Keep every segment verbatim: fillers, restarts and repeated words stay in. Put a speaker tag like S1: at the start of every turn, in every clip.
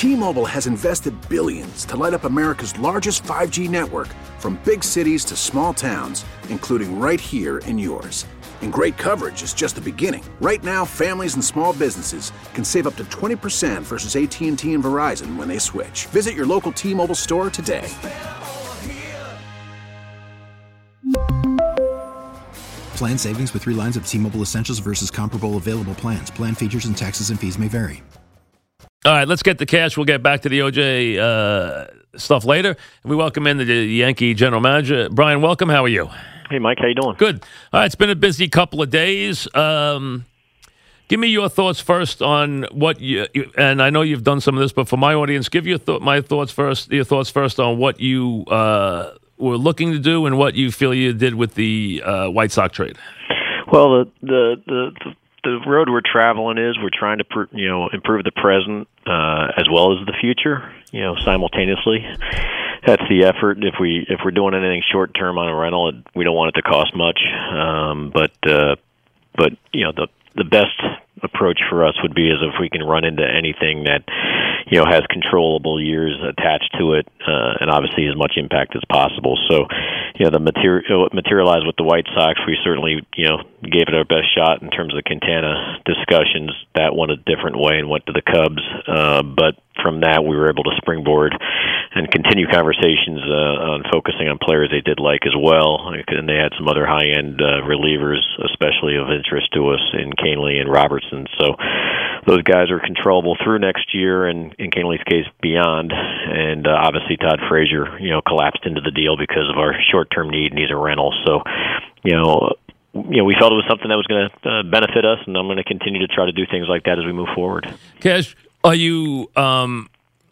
S1: T-Mobile has invested billions to light up America's largest five G network, from big cities to small towns, including right here in yours. And great coverage is just the beginning. Right now, families and small businesses can save up to twenty percent versus A T and T and Verizon when they switch. Visit your local T-Mobile store today.
S2: Plan savings with three lines of T-Mobile Essentials versus comparable available plans. Plan features and taxes and fees may vary.
S3: All right, let's get to cash. We'll get back to the O J uh, stuff later. We welcome in the Yankee general manager. Brian, welcome. How are you?
S4: Hey, Mike. How you doing?
S3: Good. All right, it's been a busy couple of days. Um, give me your thoughts first on what you, and I know you've done some of this, but for my audience, give your th- my thoughts first, your thoughts first on what you uh, were looking to do and what you feel you did with the uh, White Sox trade.
S4: Well, the the the, the road we're traveling is we're trying to pr- you know improve the present uh, as well as the future, you know, simultaneously. That's the effort. If we if we're doing anything short term on a rental, it, we don't want it to cost much. Um, but uh, but you know the the best approach for us would be as if we can run into anything that you know has controllable years attached to it, uh, and obviously as much impact as possible. So you know the material materialized with the White Sox. We certainly you know gave it our best shot in terms of Quintana discussions. That went a different way and went to the Cubs, uh, but from that we were able to springboard and continue conversations uh, on focusing on players they did like as well. And they had some other high-end uh, relievers, especially of interest to us in Canely and Robertson. So those guys are controllable through next year, and in Canely's case, beyond. And uh, obviously Todd Frazier, you know, collapsed into the deal because of our short-term need, and he's a rental. So, you know, you know, we felt it was something that was going to uh, benefit us, and I'm going to continue to try to do things like that as we move forward.
S3: Cash, are you... Um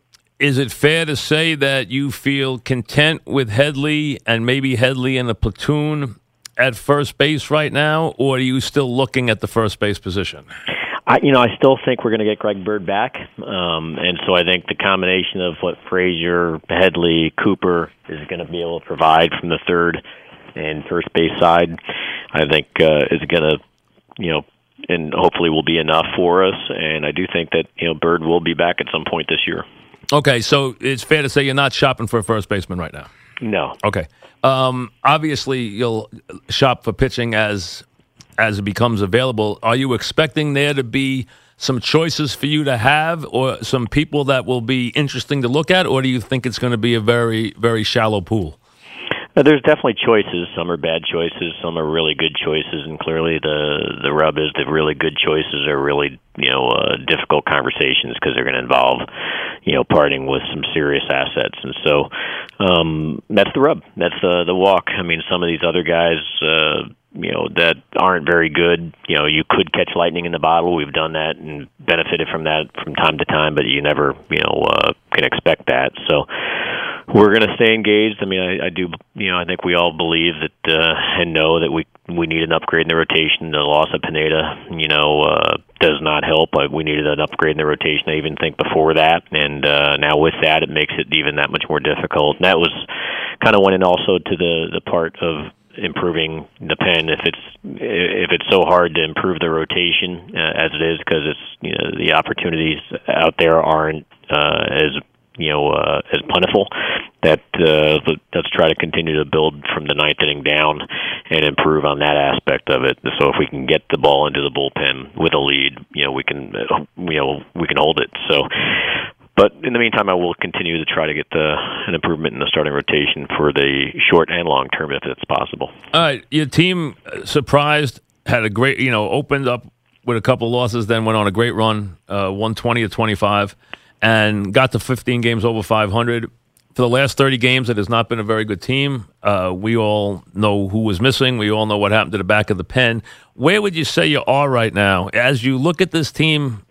S3: Is it fair to say that you feel content with Headley and maybe Headley in a platoon at first base right now, or are you still looking at the first base position?
S4: I, you know, I still think we're going to get Greg Bird back, um, and so I think the combination of what Frazier, Headley, Cooper is going to be able to provide from the third and first base side, I think uh, is going to, you know, and hopefully will be enough for us. And I do think that you know Bird will be back at some point this year.
S3: Okay, so it's fair to say you're not shopping for a first baseman right now?
S4: No.
S3: Okay. Um, obviously, you'll shop for pitching as as it becomes available. Are you expecting there to be some choices for you to have, or some people that will be interesting to look at, or do you think it's going to be a very, very shallow pool?
S4: Uh, there's definitely choices. Some are bad choices. Some are really good choices. And clearly the the rub is the really good choices are really, you know, uh, difficult conversations because they're going to involve, you know, parting with some serious assets. And so um, that's the rub. That's the, the walk. I mean, some of these other guys, uh, you know, that aren't very good, you know, you could catch lightning in the bottle. We've done that and benefited from that from time to time, but you never, you know, uh, can expect that. So we're going to stay engaged. I mean, I, I do, you know, I think we all believe that uh, and know that we we need an upgrade in the rotation. The loss of Pineda, you know, uh, does not help. But we needed an upgrade in the rotation, I even think, before that. And uh, now with that, it makes it even that much more difficult. And that was kind of went in also to the, the part of improving the pen. If it's if it's so hard to improve the rotation uh, as it is, because it's you know the opportunities out there aren't uh, as you know, uh, as plentiful, that uh, let's try to continue to build from the ninth inning down and improve on that aspect of it. So if we can get the ball into the bullpen with a lead, you know, we can, uh, you know, we can hold it. So, but in the meantime, I will continue to try to get the, an improvement in the starting rotation for the short and long term if it's possible.
S3: All right, your team surprised, had a great, you know, opened up with a couple losses, then went on a great run, uh, won twenty to twenty-five. And got to fifteen games over five hundred. For the last thirty games, it has not been a very good team. Uh, we all know who was missing. We all know what happened to the back of the pen. Where would you say you are right now? As you look at this team,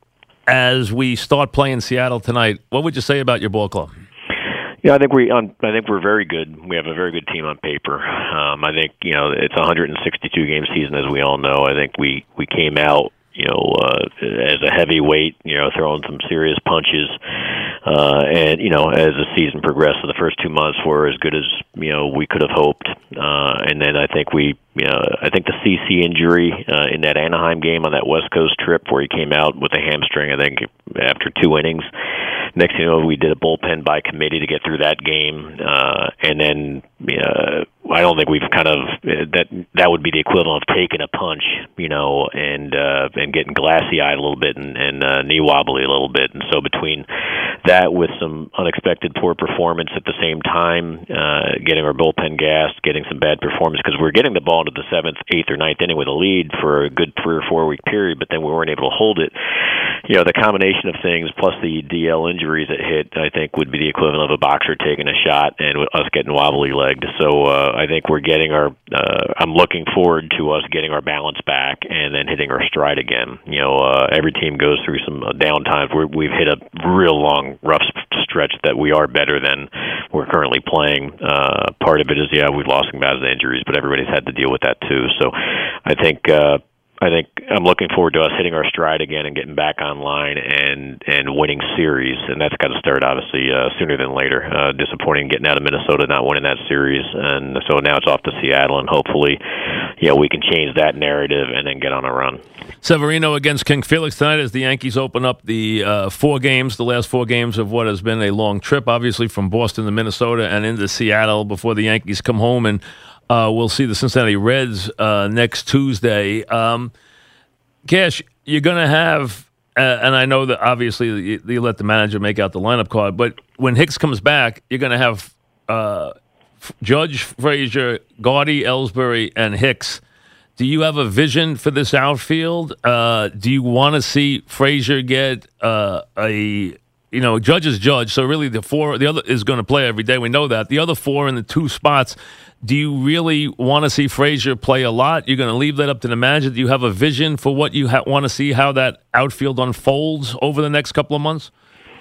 S3: as we start playing Seattle tonight, what would you say about your ball club?
S4: Yeah, I think we. Um, I think we're very good. We have a very good team on paper. Um, I think you know it's a one hundred sixty-two game season, as we all know. I think we we came out, you know, uh, as a heavyweight, you know, throwing some serious punches. Uh, and, you know, as the season progressed, the first two months were as good as, you know, we could have hoped. Uh, and then I think we, you know, I think the C C injury uh, in that Anaheim game on that West Coast trip where he came out with a hamstring, I think, after two innings, next thing you know, we did a bullpen by committee to get through that game, uh, and then uh, I don't think we've kind of that that would be the equivalent of taking a punch, you know, and uh, and getting glassy eyed a little bit and, and uh, knee wobbly a little bit, and so between that with some unexpected poor performance at the same time, uh, getting our bullpen gassed, getting some bad performance because we were getting the ball into the seventh, eighth, or ninth inning with a lead for a good three or four week period, but then we weren't able to hold it. You know, the combination of things plus the D L injuries that hit, I think, would be the equivalent of a boxer taking a shot and us getting wobbly legged. So uh, I think we're getting our. Uh, I'm looking forward to us getting our balance back and then hitting our stride again. You know, uh, every team goes through some uh, down times. We're, we've hit a real long, rough stretch that we are better than we're currently playing. Uh, part of it is, yeah, we've lost some guys to injuries, but everybody's had to deal with that too. So I think. Uh, I think I'm looking forward to us hitting our stride again and getting back online and, and winning series, and that's got to start obviously uh, sooner than later. Uh, disappointing getting out of Minnesota, not winning that series, and so now it's off to Seattle, and hopefully, yeah, we can change that narrative and then get on a run.
S3: Severino against King Felix tonight as the Yankees open up the uh, four games, the last four games of what has been a long trip, obviously from Boston to Minnesota and into Seattle before the Yankees come home and. Uh, we'll see the Cincinnati Reds uh, next Tuesday. Um, Cash, you're going to have, uh, and I know that obviously you, you let the manager make out the lineup card, but when Hicks comes back, you're going to have uh, Judge, Frazier, Gardy, Ellsbury, and Hicks. Do you have a vision for this outfield? Uh, do you want to see Frazier get uh, a... You know, Judge is Judge, so really the four, the other is going to play every day. We know that. The other four in the two spots, do you really want to see Frazier play a lot? You're going to leave that up to the manager? Do you have a vision for what you ha- want to see, how that outfield unfolds over the next couple of months?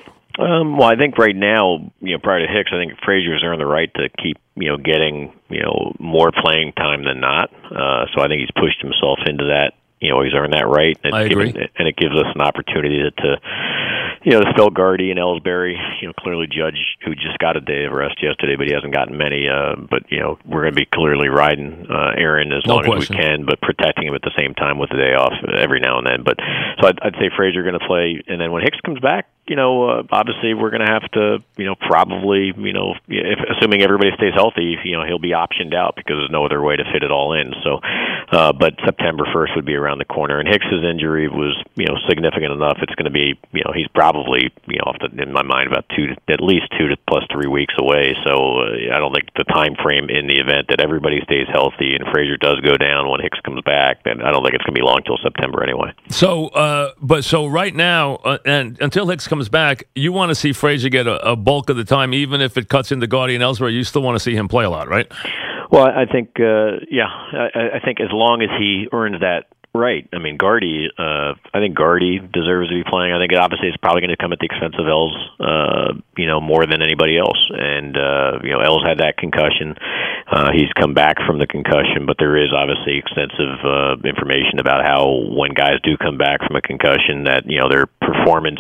S4: Um, well, I think right now, you know, prior to Hicks, I think Frazier's earned the right to keep, you know, getting, you know, more playing time than not. Uh, so I think he's pushed himself into that. You know, he's earned that right. And
S3: I agree.
S4: Given, and it gives us an opportunity to, to you know, to spell Gardy and Ellsbury. You know, clearly Judge, who just got a day of rest yesterday, but he hasn't gotten many. Uh, but, you know, we're going to be clearly riding uh, Aaron as
S3: no
S4: long
S3: question.
S4: as we can, but protecting him at the same time with the day off every now and then. But so I'd, I'd say Frazier going to play. And then when Hicks comes back, you know, uh, obviously we're going to have to, you know, probably, you know, if, assuming everybody stays healthy, you know, he'll be optioned out because there's no other way to fit it all in. So, uh, but September first would be around the corner. And Hicks's injury was, you know, significant enough. It's going to be, you know, he's probably, you know, off the, in my mind, about two, at least two to plus three weeks away. So uh, I don't think the time frame in the event that everybody stays healthy and Frazier does go down when Hicks comes back, then I don't think it's going to be long till September anyway.
S3: So, uh, but so right now, uh, and until Hicks comes back, you want to see Frazier get a, a bulk of the time, even if it cuts into Gardy and Ellsbury. You still want to see him play a lot, right?
S4: Well, I think, uh, yeah, I, I think as long as he earns that right. I mean, Gardy, uh, I think Gardy deserves to be playing. I think it obviously it's probably going to come at the expense of Els, uh, you know, more than anybody else. And, uh, you know, Els had that concussion. Uh, he's come back from the concussion, but there is obviously extensive uh, information about how when guys do come back from a concussion that, you know, their performance,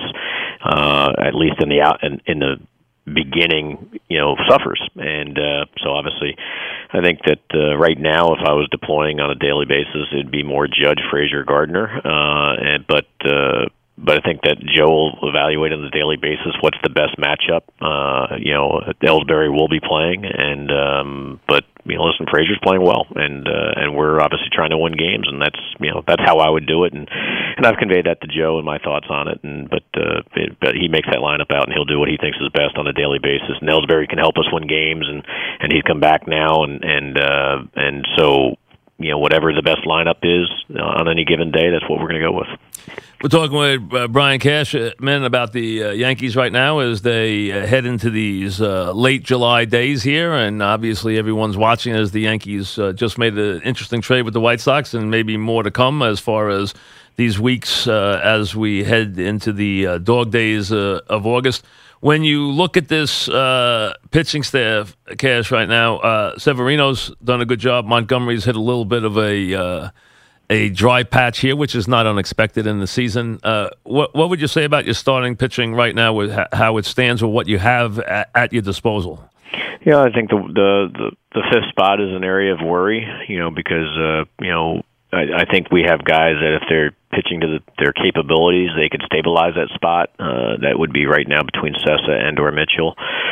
S4: uh, at least in the out in, in the beginning, you know, suffers. And uh, so obviously I think that uh, right now if I was deploying on a daily basis, it'd be more Judge, Frazier, Gardner. Uh, and, but uh, but I think that Joe will evaluate on a daily basis what's the best matchup. Uh, you know, Ellsbury will be playing, and um, but you know, listen, Frazier's playing well, and uh, and we're obviously trying to win games, and that's you know that's how I would do it, and and I've conveyed that to Joe and my thoughts on it, and but uh, it, but he makes that lineup out, and he'll do what he thinks is best on a daily basis. And Ellsbury can help us win games, and and he's come back now, and and uh, and so. You know, whatever the best lineup is on any given day, that's what we're going to go with.
S3: We're talking with uh, Brian Cashman about the uh, Yankees right now as they uh, head into these uh, late July days here, and obviously everyone's watching as the Yankees uh, just made an interesting trade with the White Sox, and maybe more to come as far as these weeks uh, as we head into the uh, dog days uh, of August. When you look at this uh, pitching staff, Cash, right now, uh, Severino's done a good job. Montgomery's hit a little bit of a uh, a dry patch here, which is not unexpected in the season. Uh, what what would you say about your starting pitching right now, with ha- how it stands, or what you have at, at your disposal?
S4: Yeah, I think the, the the the fifth spot is an area of worry. You know, because uh, you know. I, I think we have guys that if they're pitching to the, their capabilities, they could stabilize that spot. Uh, that would be right now between Sessa and or Mitchell.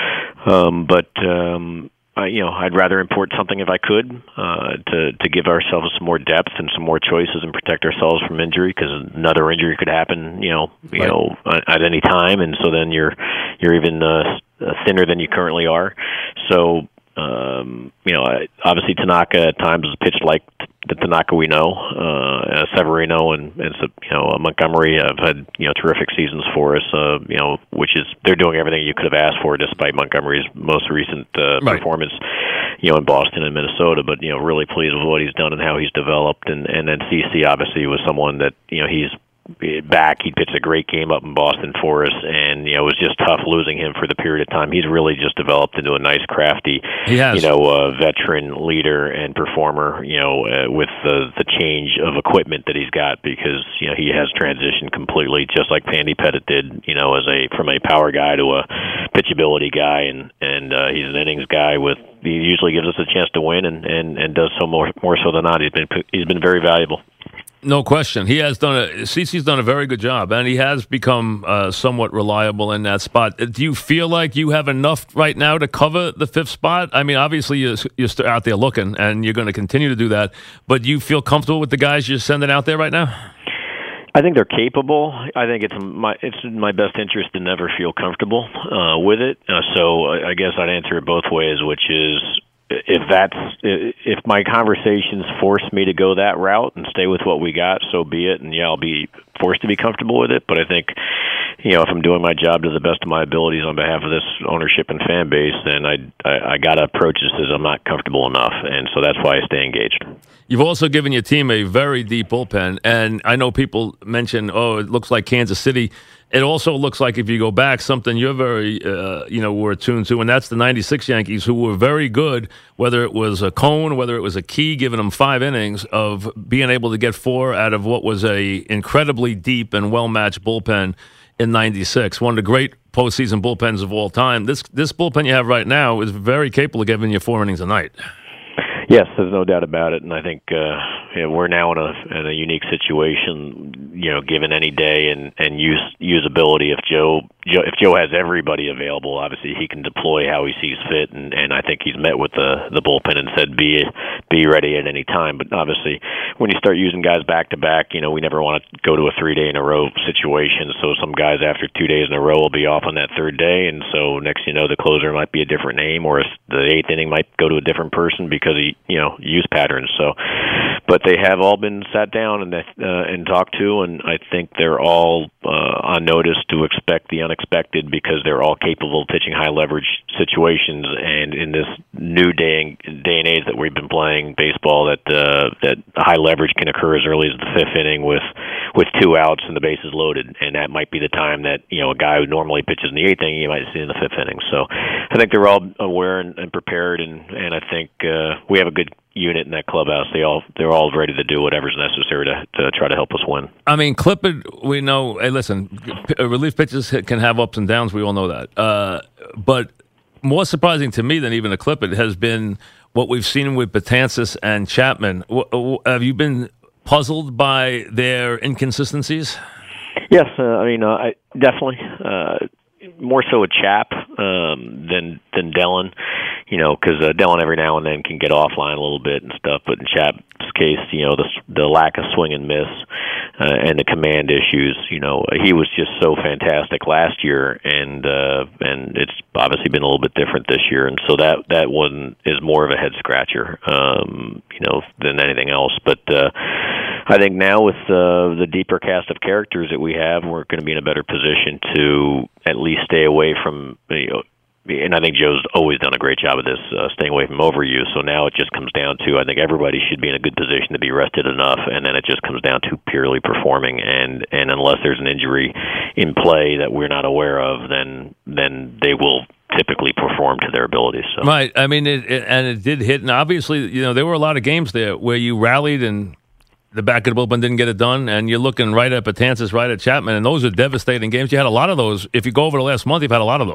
S4: Um, but um, I, you know, I'd rather import something if I could uh, to to give ourselves some more depth and some more choices and protect ourselves from injury, because another injury could happen, you know, you
S3: right.
S4: know, at any time, and so then you're you're even uh, thinner than you currently are. So. Um, you know, obviously Tanaka at times has pitched like the Tanaka we know. Uh, Severino and, and you know Montgomery have had you know terrific seasons for us. Uh, you know, which is they're doing everything you could have asked for, despite Montgomery's most recent uh,
S3: right.
S4: performance. You know, in Boston and Minnesota, but you know, really pleased with what he's done and how he's developed. And and then C C obviously was someone that you know he's. back. He pitched a great game up in Boston for us, and you know it was just tough losing him for the period of time. He's really just developed into a nice, crafty,
S3: he has.
S4: you know, uh, veteran leader and performer. You know, uh, with the the change of equipment that he's got, because you know he has transitioned completely, just like Pandy Pettit did. You know, as a from a power guy to a pitchability guy, and and uh, he's an innings guy with. He usually gives us a chance to win, and, and, and does so more more so than not. He's been he's been very valuable.
S3: No question. He has done a C C's done a very good job, and he has become uh, somewhat reliable in that spot. Do you feel like you have enough right now to cover the fifth spot? I mean, obviously you're, you're out there looking, and you're going to continue to do that. But do you feel comfortable with the guys you're sending out there right now?
S4: I think they're capable. I think it's my it's in my best interest to never feel comfortable uh, with it. Uh, so I guess I'd answer it both ways, which is. If that's if my conversations force me to go that route and stay with what we got, so be it. And yeah, I'll be forced to be comfortable with it. But I think, you know, if I'm doing my job to the best of my abilities on behalf of this ownership and fan base, then I I, I got to approach this as I'm not comfortable enough, and so that's why I stay engaged.
S3: You've also given your team a very deep bullpen, and I know people mention, oh, it looks like Kansas City. It also looks like, if you go back, something you're very, uh, you know, were attuned to, and that's the ninety-six Yankees, who were very good, whether it was a Cone, whether it was a Key, giving them five innings of being able to get four out of what was a incredibly deep and well-matched bullpen in ninety-six. One of the great postseason bullpens of all time. This this bullpen you have right now is very capable of giving you four innings a night.
S4: Yes, there's no doubt about it, and I think uh, you know, we're now in a in a unique situation. You know, given any day and and use usability, if Joe, Joe if Joe has everybody available, obviously he can deploy how he sees fit, and, and I think he's met with the the bullpen and said be be ready at any time. But obviously, when you start using guys back to back, you know, we never want to go to a three day in a row situation. So some guys after two days in a row will be off on that third day, and so next you know the closer might be a different name, or the eighth inning might go to a different person because he. You know, use patterns. So, but they have all been sat down and uh, and talked to, and I think they're all uh, on notice to expect the unexpected, because they're all capable of pitching high leverage situations. And in this new day and, day and age that we've been playing baseball, that uh, that high leverage can occur as early as the fifth inning with with two outs and the bases loaded, and that might be the time that you know a guy who normally pitches in the eighth inning you might see in the fifth inning. So, I think they're all aware and, and prepared, and and I think uh, we have a good unit in that clubhouse. They all they're all ready to do whatever's necessary to, to try to help us win.
S3: I mean, Clippard, we know. Hey, listen, relief pitchers can have ups and downs. We all know that. Uh, but more surprising to me than even a Clippard has been what we've seen with Betances and Chapman. W- have you been puzzled by their inconsistencies?
S4: Yes, uh, I mean, uh, I definitely. Uh, more so a Chap um, than than Dellin, you know, because uh, Dellin every now and then can get offline a little bit and stuff. But in Chap's case, you know, the the lack of swing and miss uh, and the command issues, you know, he was just so fantastic last year, and uh, and it's obviously been a little bit different this year, and so that that one is more of a head scratcher, um, you know, than anything else. But uh, I think now with uh, the deeper cast of characters that we have, we're going to be in a better position to at least stay away from, you know, and I think Joe's always done a great job of this, uh, staying away from overuse. So now it just comes down to, I think everybody should be in a good position to be rested enough, and then it just comes down to purely performing. And, and unless there's an injury in play that we're not aware of, then then they will typically perform to their abilities. So.
S3: Right. I mean, it, it, and it did hit. And obviously, you know, there were a lot of games there where you rallied and the back of the bullpen didn't get it done, and you're looking right at Betances, right at Chapman, and those are devastating games. You had a lot of those. If you go over the last month, you've had a lot of those.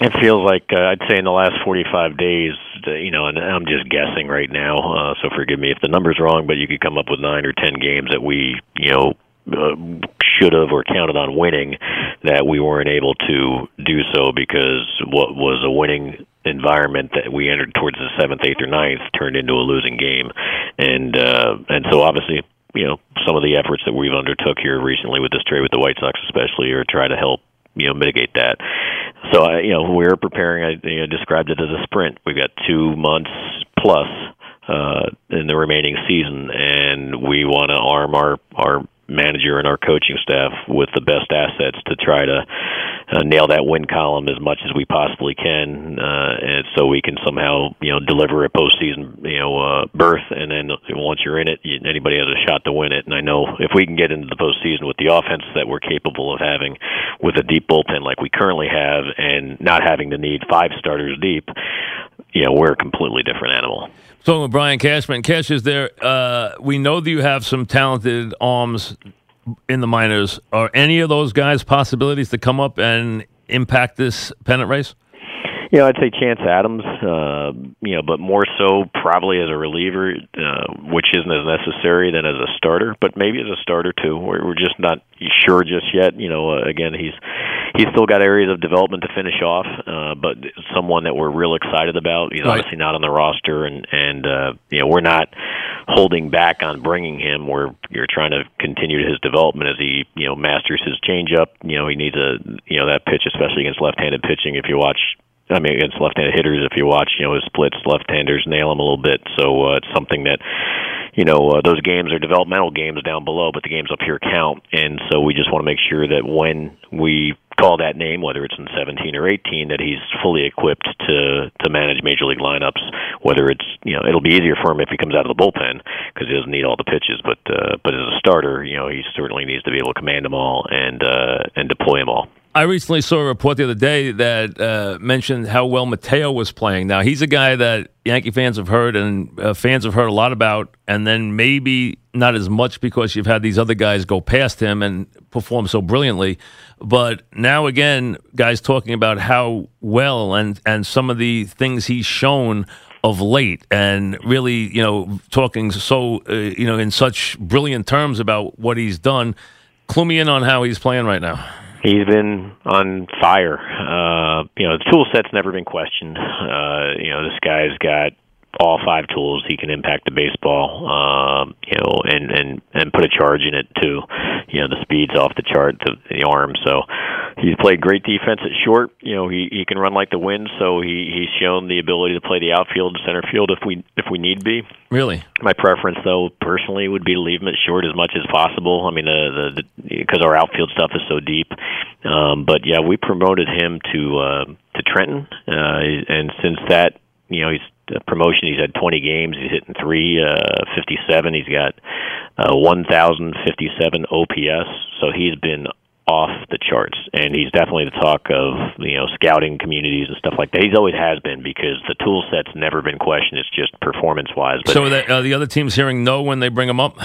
S4: It feels like uh, I'd say in the last forty-five days, uh, you know, and I'm just guessing right now, uh, so forgive me if the number's wrong, but you could come up with nine or ten games that we, you know, uh, should have or counted on winning that we weren't able to do so because what was a winning environment that we entered towards the seventh, eighth, or ninth turned into a losing game. And, uh, and so obviously, you know, some of the efforts that we've undertook here recently with this trade with the White Sox especially are try to help, you know, mitigate that. So, I, you know, we're preparing, I you know, described it as a sprint. We've got two months plus uh, in the remaining season, and we want to arm our, our manager and our coaching staff with the best assets to try to uh, nail that win column as much as we possibly can, uh, and so we can somehow, you know, deliver a postseason, you know, uh, berth. And then once you're in it, you, anybody has a shot to win it. And I know if we can get into the postseason with the offense that we're capable of having, with a deep bullpen like we currently have, and not having to need five starters deep, you know, we're a completely different animal.
S3: So with Brian Cashman, Cash, is there? Uh, we know that you have some talented arms in the minors. Are any of those guys possibilities to come up and impact this pennant race?
S4: You know, I'd say Chance Adams, uh, you know, but more so probably as a reliever, uh, which isn't as necessary than as a starter, but maybe as a starter too. We're, we're just not sure just yet. You know, uh, again, he's he's still got areas of development to finish off, uh, but someone that we're real excited about. He's right. Obviously not on the roster, and and uh, you know, we're not holding back on bringing him. We're you're trying to continue his development as he you know masters his changeup. You know, he needs a you know that pitch, especially against left-handed pitching. If you watch. I mean, against left-handed hitters, if you watch, you know, his splits, left-handers nail him a little bit. So uh, it's something that, you know, uh, those games are developmental games down below, but the games up here count. And so we just want to make sure that when we call that name, whether it's in seventeen or eighteen, that he's fully equipped to to manage major league lineups. Whether it's, you know, it'll be easier for him if he comes out of the bullpen because he doesn't need all the pitches. But uh, but as a starter, you know, he certainly needs to be able to command them all and uh, and deploy them all.
S3: I recently saw a report the other day that uh, mentioned how well Mateo was playing. Now, he's a guy that Yankee fans have heard and uh, fans have heard a lot about, and then maybe not as much because you've had these other guys go past him and perform so brilliantly. But now, again, guys talking about how well and, and some of the things he's shown of late, and really, you know, talking so, uh, you know, in such brilliant terms about what he's done. Clue me in on how he's playing right now.
S4: He's been on fire. Uh, you know, the tool set's never been questioned. Uh, you know, this guy's got all five tools. He can impact the baseball, um, you know, and, and, and put a charge in it too. You know, the speed's off the chart, the, the arm. So he's played great defense at short. You know, he, he can run like the wind. So he, he's shown the ability to play the outfield, center field if we if we need be.
S3: Really,
S4: my preference though, personally, would be to leave him at short as much as possible. I mean, the the because our outfield stuff is so deep. Um, but yeah, we promoted him to uh, to Trenton, uh, and since that, you know, he's. Promotion, he's had twenty games, he's hitting three fifty-seven, he's got uh, one thousand fifty-seven O P S, so he's been off the charts, and he's definitely the talk of, you know, scouting communities and stuff like that. He's always has been, because the tool set's never been questioned, it's just performance-wise. But
S3: so that, uh, the other team's hearing no when they bring him up?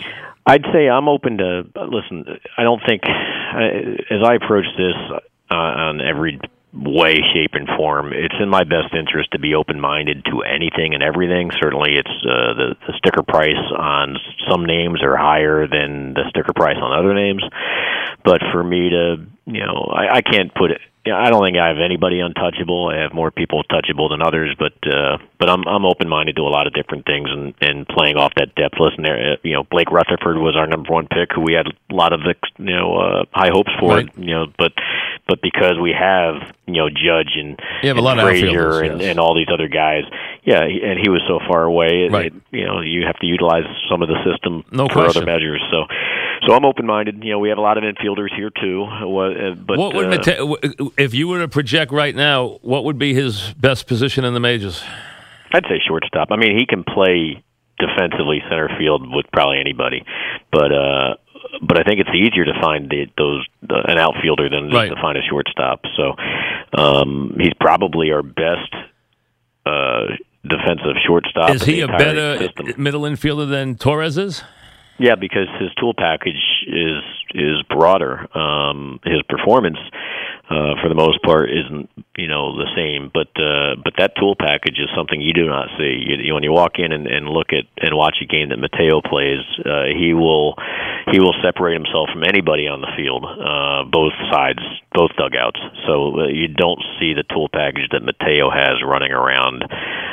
S4: I'd say I'm open to, listen, I don't think, as I approach this uh, on every way, shape, and form, it's in my best interest to be open-minded to anything and everything. Certainly, it's uh, the, the sticker price on some names are higher than the sticker price on other names. But for me to, you know, I, I can't put it. You know, I don't think I have anybody untouchable. I have more people touchable than others, but uh, but I'm I'm open-minded to a lot of different things, and, and playing off that depth. Listen, there, you know, Blake Rutherford was our number one pick, who we had a lot of, you know, uh, high hopes for. Right. You know, but but because we have, you know, Judge and,
S3: and
S4: Frazier
S3: yes.
S4: and, and all these other guys, yeah, and he was so far away.
S3: Right.
S4: It, you know, you have to utilize some of the system
S3: no
S4: for
S3: question.
S4: other measures. So. So I'm open-minded. You know, we have a lot of infielders here too. But
S3: what would
S4: uh,
S3: Mate- if you were to project right now, what would be his best position in the majors?
S4: I'd say shortstop. I mean, he can play defensively center field with probably anybody, but uh, but I think it's easier to find the, those uh, an outfielder than just
S3: right.
S4: to find a shortstop. So um, he's probably our best uh, defensive shortstop.
S3: Is he a better
S4: system.
S3: middle infielder than Torres is?
S4: Yeah, because his tool package is is broader. Um, his performance, uh, for the most part, isn't you know, the same, but uh, but that tool package is something you do not see. You, you, when you walk in and, and look at and watch a game that Mateo plays, uh, he will he will separate himself from anybody on the field, uh, both sides, both dugouts. So uh, you don't see the tool package that Mateo has running around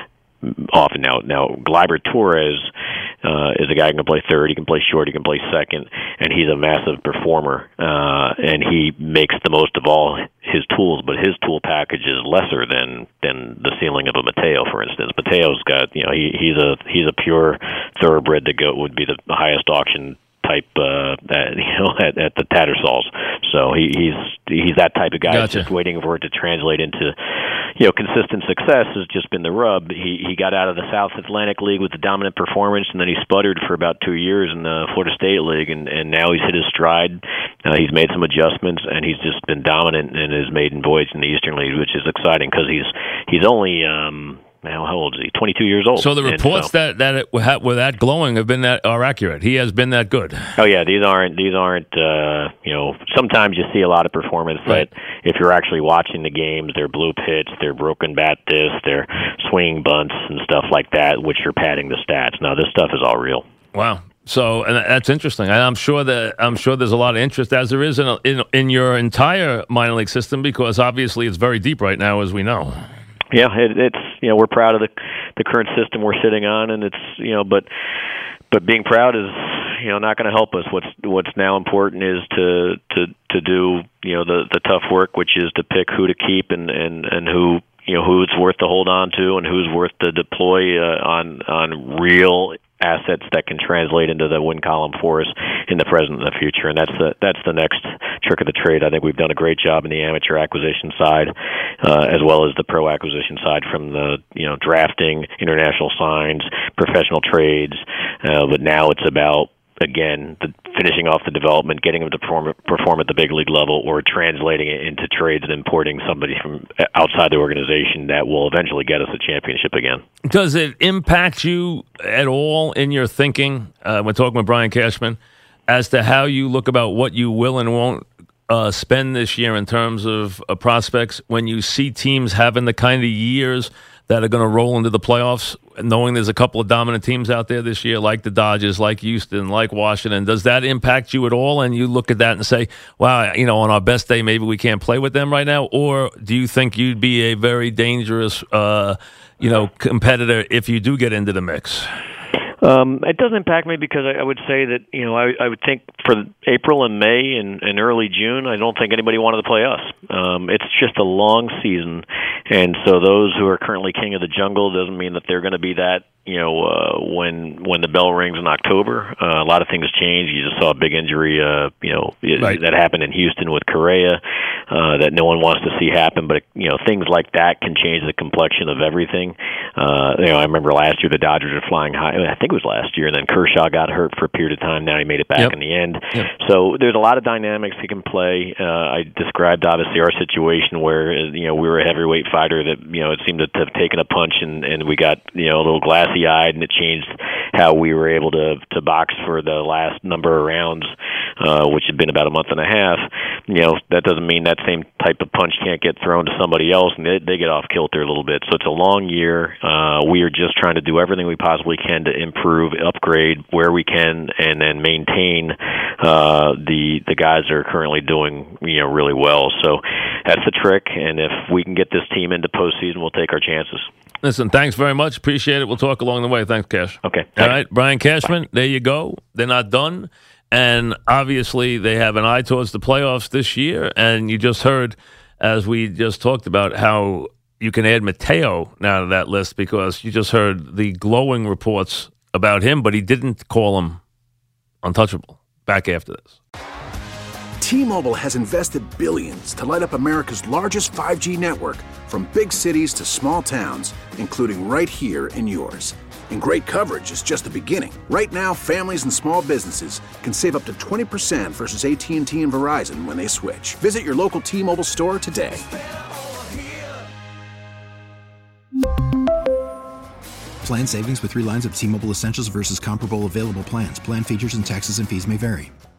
S4: often. Now, now Gleyber Torres uh, is a guy who can play third, he can play short, he can play second, and he's a massive performer, uh, and he makes the most of all his tools, but his tool package is lesser than than the ceiling of a Mateo, for instance. Mateo's got, you know, he, he's a he's a pure thoroughbred that go would be the highest auction type, uh, at, you know, at, at the Tattersalls. So he, he's he's that type of guy.
S3: Gotcha.
S4: Just waiting for it to translate into, you know, consistent success has just been the rub. He he got out of the South Atlantic League with a dominant performance, and then he sputtered for about two years in the Florida State League, and, and now he's hit his stride. Uh, he's made some adjustments, and he's just been dominant in his maiden voyage in the Eastern League, which is exciting because he's he's only. Um, Now, how old is he? twenty-two years old.
S3: So the reports
S4: so,
S3: that that it, were that glowing have been that are accurate. He has been that good.
S4: Oh yeah, these aren't these aren't uh, you know. Sometimes you see a lot of performance
S3: right.
S4: that if you're actually watching the games, they're blue pits, they're broken bat discs, they're swinging bunts and stuff like that, which are padding the stats. Now this stuff is all real.
S3: Wow. So, and that's interesting. And I'm sure that I'm sure there's a lot of interest, as there is in in, in your entire minor league system, because obviously it's very deep right now, as we know.
S4: Yeah, it, it's you know we're proud of the the current system we're sitting on, and it's you know but but being proud is you know not going to help us. What's what's now important is to to to do you know the the tough work, which is to pick who to keep and and and who you know who's worth to hold on to and who's worth to deploy uh, on on real assets that can translate into the win column for us in the present and the future. And that's the that's the next trick of the trade. I think we've done a great job in the amateur acquisition side, uh, as well as the pro acquisition side, from the you know drafting, international signs, professional trades. Uh, but now it's about, again, the finishing off the development, getting them to perform, perform at the big league level, or translating it into trades and importing somebody from outside the organization that will eventually get us a championship again.
S3: Does it impact you at all in your thinking, uh, when talking with Brian Cashman, as to how you look about what you will and won't uh, spend this year in terms of uh, prospects, when you see teams having the kind of years that are going to roll into the playoffs, knowing there's a couple of dominant teams out there this year, like the Dodgers, like Houston, like Washington? Does that impact you at all? And you look at that and say, wow, you know, on our best day, maybe we can't play with them right now? Or do you think you'd be a very dangerous, uh, you know, competitor if you do get into the mix?
S4: Um, it doesn't impact me because I, I would say that, you know, I, I would think for April and May and, and early June, I don't think anybody wanted to play us. Um, it's just a long season, and so those who are currently king of the jungle doesn't mean that they're going to be that, you know, uh, when when the bell rings in October. Uh, a lot of things change. You just saw a big injury, uh, you know, right. that happened in Houston with Correa uh, that no one wants to see happen, but, you know, things like that can change the complexion of everything. Uh, you know, I remember last year the Dodgers were flying high. I think it was last year, and then Kershaw got hurt for a period of time. Now he made it back
S3: yep.
S4: in the end.
S3: Yep.
S4: So there's a lot of dynamics he can play. Uh, I described, obviously, our situation where, you know, we were a heavyweight fighter that, you know, it seemed to have taken a punch, and, and we got, you know, a little glassy-eyed, and it changed how we were able to, to box for the last number of rounds, uh, which had been about a month and a half. You know, that doesn't mean that same type of punch can't get thrown to somebody else, and they, they get off kilter a little bit. So it's a long year. Uh, we are just trying to do everything we possibly can to improve, upgrade where we can, and then maintain uh, the the guys that are currently doing, you know, really well. So that's the trick, and if we can get this team into postseason, we'll take our chances.
S3: Listen, thanks very much. Appreciate it. We'll talk along the way. Thanks, Cash.
S4: Okay.
S3: All right, Brian Cashman, there you go. They're not done. And obviously they have an eye towards the playoffs this year. And you just heard, as we just talked about, how you can add Mateo now to that list, because you just heard the glowing reports about him, but he didn't call him untouchable. Back after this.
S1: T-Mobile has invested billions to light up America's largest five G network, from big cities to small towns, including right here in yours. And great coverage is just the beginning. Right now, families and small businesses can save up to twenty percent versus A T and T and Verizon when they switch. Visit your local T-Mobile store today.
S2: Plan savings with three lines of T-Mobile Essentials versus comparable available plans. Plan features and taxes and fees may vary.